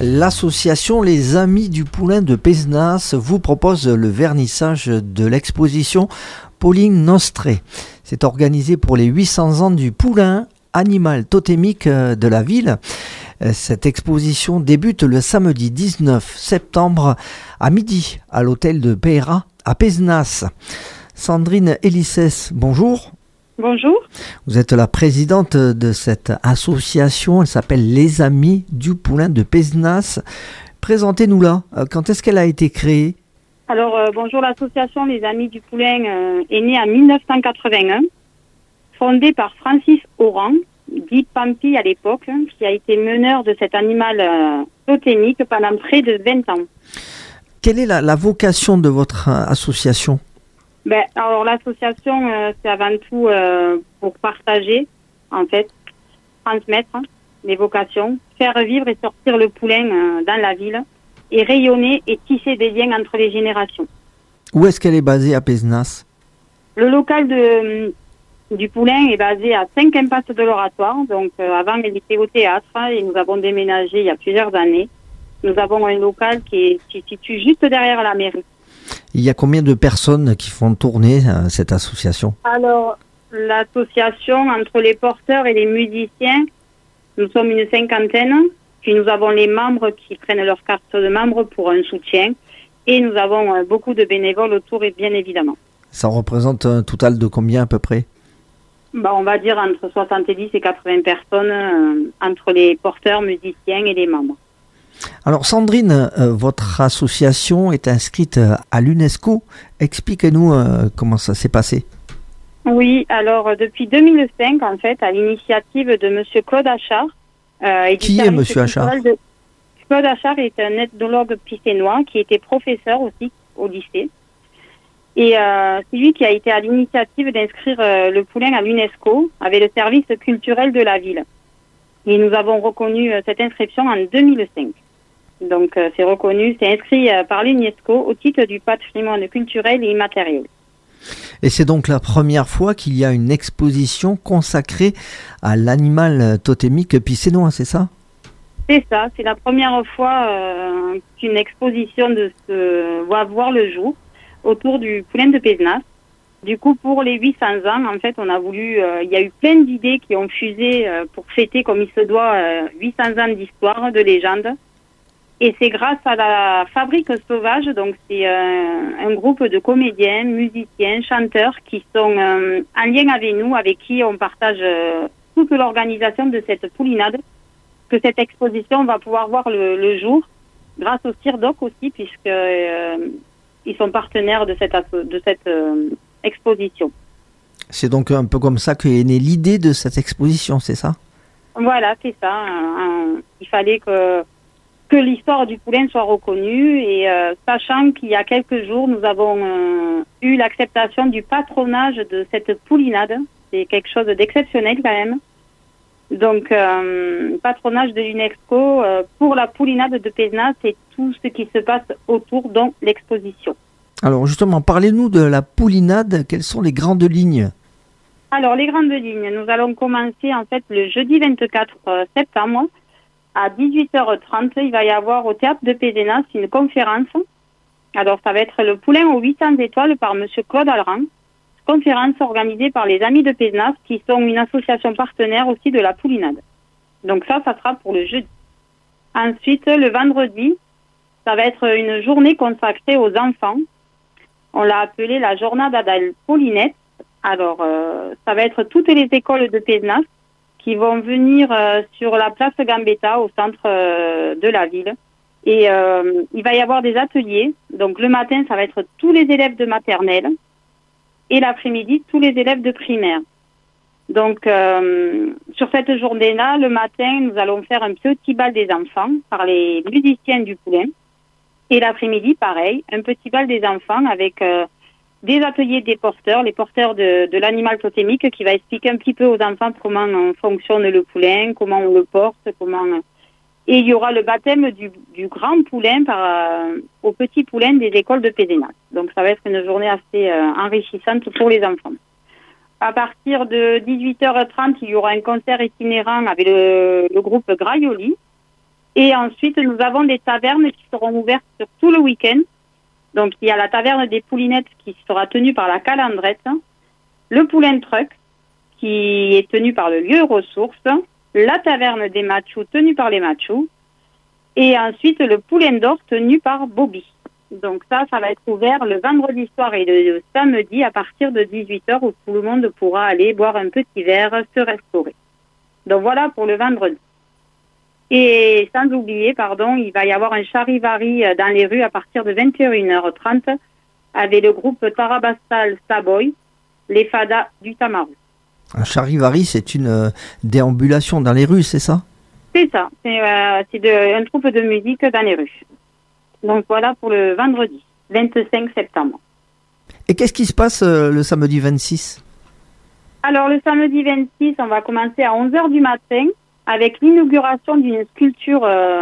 L'association Les Amis du Poulain de Pézenas vous propose le vernissage de l'exposition Pauline Nostré. C'est organisé pour les 800 ans du poulain, animal totémique de la ville. Cette exposition débute le samedi 19 septembre à midi à l'hôtel de Peira à Pézenas. Sandrine Elisès, bonjour. Bonjour. Vous êtes la présidente de cette association, elle s'appelle Les Amis du Poulain de Pézenas. Présentez-nous-la, quand est-ce qu'elle a été créée? Alors, bonjour, l'association Les Amis du Poulain est née en 1981, fondée par Francis Oran, dit Pampi à l'époque, qui a été meneur de cet animal totémique pendant près de 20 ans. Quelle est la vocation de votre association? Alors l'association, c'est avant tout pour partager, en fait, transmettre les vocations, faire vivre et sortir le poulain dans la ville et rayonner et tisser des liens entre les générations. Où est-ce qu'elle est basée à Pézenas? Le local du poulain est basé à 5 impasses de l'Oratoire. Donc avant, elle était au théâtre et nous avons déménagé il y a plusieurs années. Nous avons un local qui se situe juste derrière la mairie. Il y a combien de personnes qui font tourner cette association? Alors, l'association, entre les porteurs et les musiciens, nous sommes une 50aine. Puis nous avons les membres qui prennent leur carte de membre pour un soutien. Et nous avons beaucoup de bénévoles autour, et bien évidemment. Ça représente un total de combien à peu près? On va dire entre 70 et 80 personnes entre les porteurs, musiciens et les membres. Alors Sandrine, votre association est inscrite à l'UNESCO. Expliquez-nous comment ça s'est passé. Oui, alors depuis 2005, en fait, à l'initiative de M. Claude Achard. Qui est M. Achard? Claude Achard est un ethnologue pissénois qui était professeur aussi au lycée. Et c'est lui qui a été à l'initiative d'inscrire le poulain à l'UNESCO avec le service culturel de la ville. Et nous avons reconnu cette inscription en 2005. Donc c'est reconnu, c'est inscrit par l'UNESCO au titre du patrimoine culturel et immatériel. Et c'est donc la première fois qu'il y a une exposition consacrée à l'animal totémique pissénois, c'est ça? C'est ça, c'est la première fois qu'une exposition va voir le jour autour du poulain de Pézenas. Du coup, pour les 800 ans, en fait, on a voulu... il y a eu plein d'idées qui ont fusé pour fêter, comme il se doit, 800 ans d'histoire, de légende. Et c'est grâce à la Fabrique Sauvage, donc c'est un groupe de comédiens, musiciens, chanteurs qui sont en lien avec nous, avec qui on partage toute l'organisation de cette poulinade, que cette exposition va pouvoir voir le jour, grâce au CIRDOC aussi, puisque ils sont partenaires de cette exposition. C'est donc un peu comme ça qu'est née l'idée de cette exposition, c'est ça? Voilà, c'est ça. Il fallait que l'histoire du poulain soit reconnue et sachant qu'il y a quelques jours, nous avons eu l'acceptation du patronage de cette poulinade. C'est quelque chose d'exceptionnel quand même. Donc, patronage de l'UNESCO pour la poulinade de Pézenas, c'est tout ce qui se passe autour, dont l'exposition. Alors justement, parlez-nous de la poulinade. Quelles sont les grandes lignes? Alors, les grandes lignes, nous allons commencer en fait le jeudi 24 septembre à 18h30. Il va y avoir au théâtre de Pézenas une conférence. Alors, ça va être le poulain aux 800 étoiles par M. Claude Alran. Conférence organisée par les Amis de Pézenas, qui sont une association partenaire aussi de la poulinade. Donc ça sera pour le jeudi. Ensuite, le vendredi, ça va être une journée consacrée aux enfants. On l'a appelée la Jornada del Poulinet. Alors, ça va être toutes les écoles de Pézenas qui vont venir sur la place Gambetta, au centre de la ville. Et il va y avoir des ateliers. Donc le matin, ça va être tous les élèves de maternelle. Et l'après-midi, tous les élèves de primaire. Donc, sur cette journée-là, le matin, nous allons faire un petit bal des enfants par les musiciens du poulain. Et l'après-midi, pareil, un petit bal des enfants avec des ateliers des porteurs, les porteurs de l'animal totémique qui va expliquer un petit peu aux enfants comment fonctionne le poulain, comment on le porte, Et il y aura le baptême du grand poulain au petit poulain des écoles de Pézenas. Donc ça va être une journée assez enrichissante pour les enfants. À partir de 18h30, il y aura un concert itinérant avec le groupe Graioli. Et ensuite, nous avons des tavernes qui seront ouvertes sur tout le week-end. Donc, il y a la taverne des Poulinettes qui sera tenue par la Calandrette, le Poulain Truck qui est tenu par le lieu ressources, la taverne des Machous tenue par les Machous, et ensuite le Poulain d'Or tenu par Bobby. Donc ça va être ouvert le vendredi soir et le samedi à partir de 18h où tout le monde pourra aller boire un petit verre, se restaurer. Donc voilà pour le vendredi. Et sans oublier, il va y avoir un charivari dans les rues à partir de 21h30 avec le groupe Tarabastal Saboy, les Fadas du Tamaru. Un charivari, c'est une déambulation dans les rues, c'est ça? C'est ça, c'est un troupe de musique dans les rues. Donc voilà pour le vendredi, 25 septembre. Et qu'est-ce qui se passe le samedi 26? Alors le samedi 26, on va commencer à 11h du matin avec l'inauguration d'une sculpture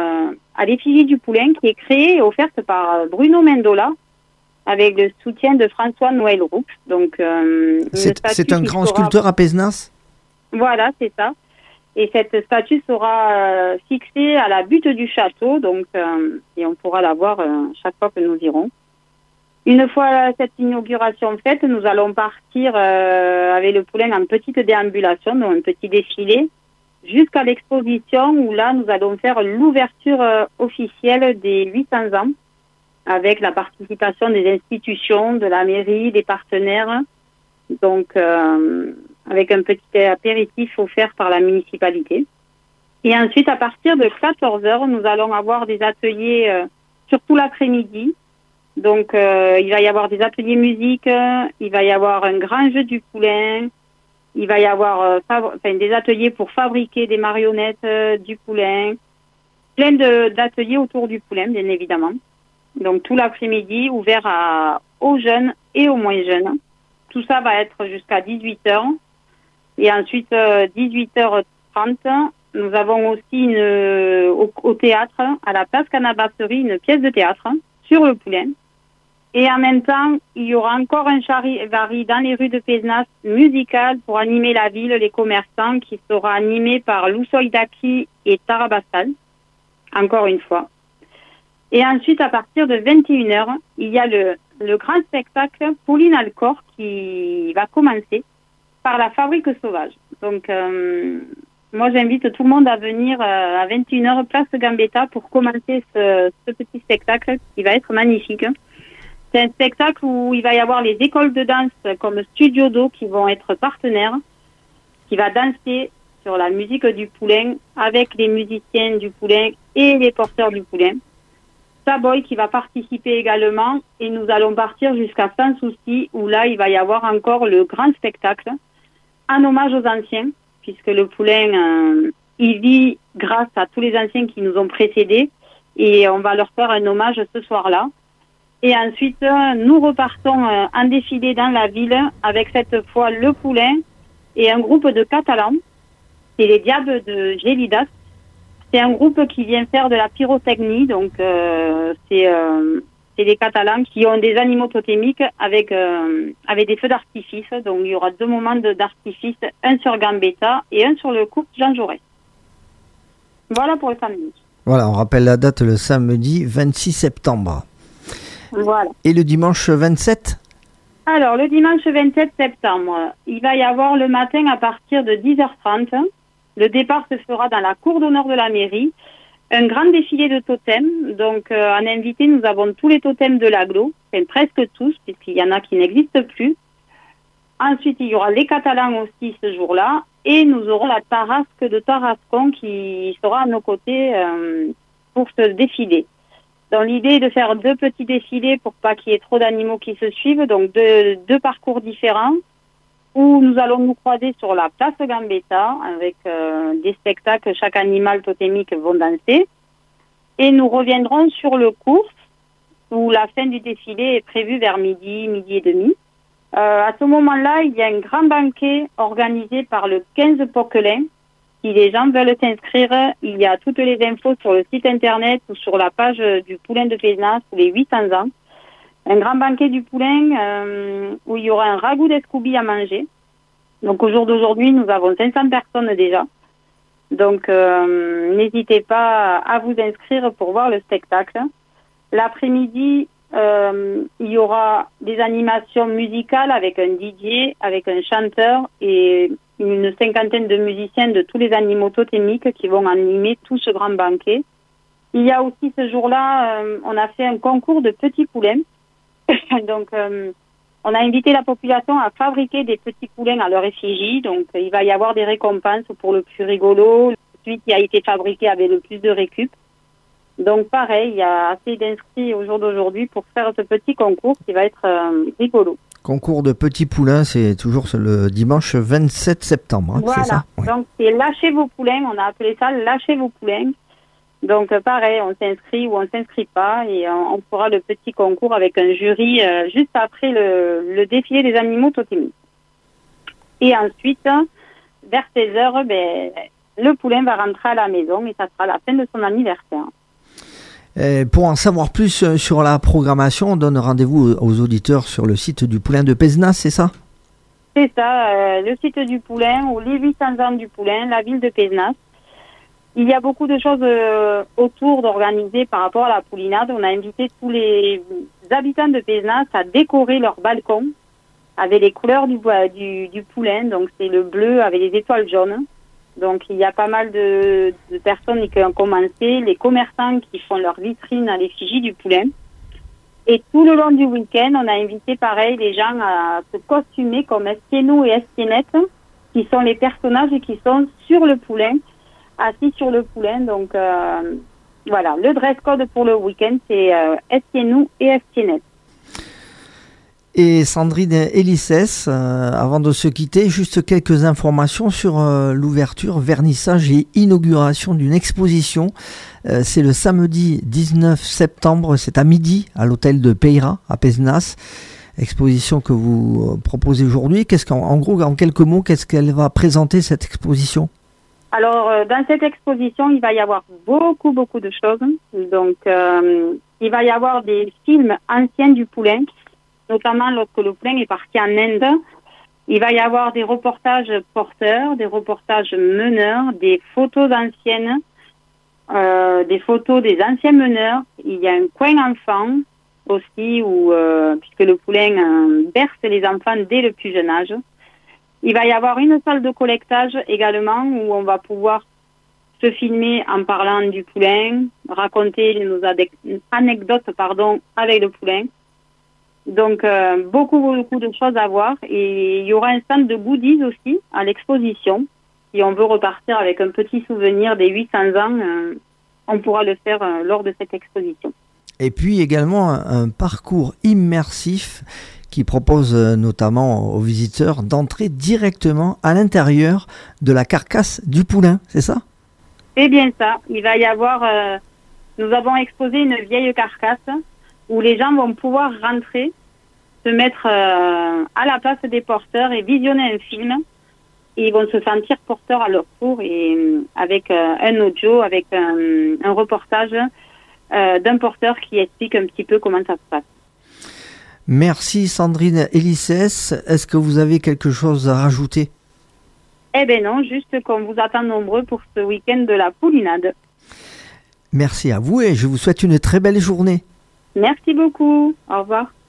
à l'effigie du Poulain qui est créée et offerte par Bruno Mendola avec le soutien de François-Noël Roux. Donc, c'est un grand sculpteur à Pézenas? Voilà, c'est ça. Et cette statue sera fixée à la butte du château, donc, et on pourra la voir chaque fois que nous irons. Une fois cette inauguration faite, nous allons partir avec le Poulain en petite déambulation, donc un petit défilé, jusqu'à l'exposition où là, nous allons faire l'ouverture officielle des 800 ans avec la participation des institutions, de la mairie, des partenaires, donc avec un petit apéritif offert par la municipalité. Et ensuite, à partir de 14h, nous allons avoir des ateliers surtout l'après-midi. Donc, il va y avoir des ateliers musique, il va y avoir un grand jeu du Poulain, il va y avoir des ateliers pour fabriquer des marionnettes du Poulain, plein d'ateliers autour du Poulain, bien évidemment. Donc, tout l'après-midi, ouvert aux jeunes et aux moins jeunes. Tout ça va être jusqu'à 18h. Et ensuite, 18h30, nous avons aussi au théâtre, à la place Canabasserie, une pièce de théâtre sur le Poulain. Et en même temps, il y aura encore un charivari dans les rues de Pézenas musical pour animer la ville, les commerçants, qui sera animé par Loussoïdaki et Tarabastal, encore une fois. Et ensuite, à partir de 21h, il y a le grand spectacle Pauline Alcor qui va commencer par la Fabrique Sauvage. Donc, moi, j'invite tout le monde à venir à 21h, place Gambetta, pour commencer ce petit spectacle qui va être magnifique. C'est un spectacle où il va y avoir les écoles de danse comme Studio Do qui vont être partenaires, qui va danser sur la musique du Poulain avec les musiciens du Poulain et les porteurs du Poulain. Saboy qui va participer également et nous allons partir jusqu'à Sans Souci où là il va y avoir encore le grand spectacle en hommage aux anciens puisque le Poulain il vit grâce à tous les anciens qui nous ont précédés et on va leur faire un hommage ce soir-là. Et ensuite, nous repartons en défilé dans la ville avec cette fois le Poulain et un groupe de Catalans. C'est les Diables de Gélidas. C'est un groupe qui vient faire de la pyrotechnie. Donc, c'est des Catalans qui ont des animaux totémiques avec des feux d'artifice. Donc, il y aura 2 moments d'artifice, un sur Gambetta et un sur le couple Jean Jaurès. Voilà pour le samedi. Voilà, on rappelle la date le samedi 26 septembre. Voilà. Et le dimanche 27? Alors, le dimanche 27 septembre, il va y avoir le matin à partir de 10h30. Le départ se fera dans la cour d'honneur de la mairie. Un grand défilé de totems. Donc, en invité, nous avons tous les totems de l'agglo. Enfin, presque tous, puisqu'il y en a qui n'existent plus. Ensuite, il y aura les Catalans aussi ce jour-là. Et nous aurons la Tarasque de Tarascon qui sera à nos côtés pour ce défilé. Donc, l'idée est de faire 2 petits défilés pour pas qu'il y ait trop d'animaux qui se suivent. Donc, 2 parcours différents où nous allons nous croiser sur la place Gambetta avec des spectacles. Chaque animal totémique vont danser. Et nous reviendrons sur le cours où la fin du défilé est prévue vers midi et demi. À ce moment-là, il y a un grand banquet organisé par le 15 Poquelin. Si les gens veulent s'inscrire, il y a toutes les infos sur le site internet ou sur la page du Poulain de Pézenas pour les 800 ans. Un grand banquet du Poulain où il y aura un ragoût d'escoubille à manger. Donc au jour d'aujourd'hui, nous avons 500 personnes déjà. Donc, n'hésitez pas à vous inscrire pour voir le spectacle. L'après-midi, il y aura des animations musicales avec un DJ, avec un chanteur et une cinquantaine de musiciens de tous les animaux totémiques qui vont animer tout ce grand banquet. Il y a aussi ce jour-là, on a fait un concours de petits poulains. Donc, on a invité la population à fabriquer des petits poulains à leur effigie. Donc, il va y avoir des récompenses pour le plus rigolo, celui qui a été fabriqué avec le plus de récup. Donc, pareil, il y a assez d'inscrits au jour d'aujourd'hui pour faire ce petit concours qui va être rigolo. Concours de petits poulains, c'est toujours le dimanche 27 septembre, voilà. C'est ça? Oui. Donc, c'est lâchez vos poulains. On a appelé ça lâchez vos poulains. Donc, pareil, on s'inscrit ou on s'inscrit pas et on fera le petit concours avec un jury juste après le défilé des animaux totémiques. Et ensuite, vers 16h, le poulain va rentrer à la maison et ça sera la fin de son anniversaire. Pour en savoir plus sur la programmation, on donne rendez-vous aux auditeurs sur le site du Poulain de Pézenas, c'est ça? C'est ça, le site du Poulain ou les 800 ans du Poulain, la ville de Pézenas. Il y a beaucoup de choses autour d'organiser par rapport à la poulinade. On a invité tous les habitants de Pézenas à décorer leur balcon avec les couleurs du poulain. Donc c'est le bleu avec les étoiles jaunes. Donc il y a pas mal de personnes qui ont commencé, les commerçants qui font leur vitrine à l'effigie du poulain. Et tout le long du week-end, on a invité pareil les gens à se costumer comme Estiennou et Estiennette, qui sont les personnages qui sont sur le poulain, assis sur le poulain. Donc voilà, le dress code pour le week-end, c'est Estiennou et Estiennette. Et Sandrine Elisès, avant de se quitter, juste quelques informations sur l'ouverture, vernissage et inauguration d'une exposition. C'est le samedi 19 septembre, c'est à midi à l'hôtel de Peyrat à Pézenas. Exposition que vous proposez aujourd'hui. En gros, en quelques mots, qu'est-ce qu'elle va présenter cette exposition? Alors, dans cette exposition, il va y avoir beaucoup de choses. Donc, il va y avoir des films anciens du poulain, notamment lorsque le poulain est parti en Inde. Il va y avoir des reportages porteurs, des reportages meneurs, des photos anciennes, des photos des anciens meneurs. Il y a un coin enfant aussi, puisque le poulain berce les enfants dès le plus jeune âge. Il va y avoir une salle de collectage également où on va pouvoir se filmer en parlant du poulain, raconter nos anecdotes avec le poulain. Donc, beaucoup de choses à voir. Et il y aura un stand de goodies aussi à l'exposition. Si on veut repartir avec un petit souvenir des 800 ans, on pourra le faire lors de cette exposition. Et puis également un parcours immersif qui propose notamment aux visiteurs d'entrer directement à l'intérieur de la carcasse du poulain, c'est ça? C'est bien ça. Il va y avoir... nous avons exposé une vieille carcasse où les gens vont pouvoir rentrer, se mettre à la place des porteurs et visionner un film. Et ils vont se sentir porteurs à leur tour et avec un audio, avec un reportage d'un porteur qui explique un petit peu comment ça se passe. Merci Sandrine Elisès. Est-ce que vous avez quelque chose à rajouter? Eh bien non, juste qu'on vous attend nombreux pour ce week-end de la poulinade. Merci à vous et je vous souhaite une très belle journée. Merci beaucoup. Au revoir.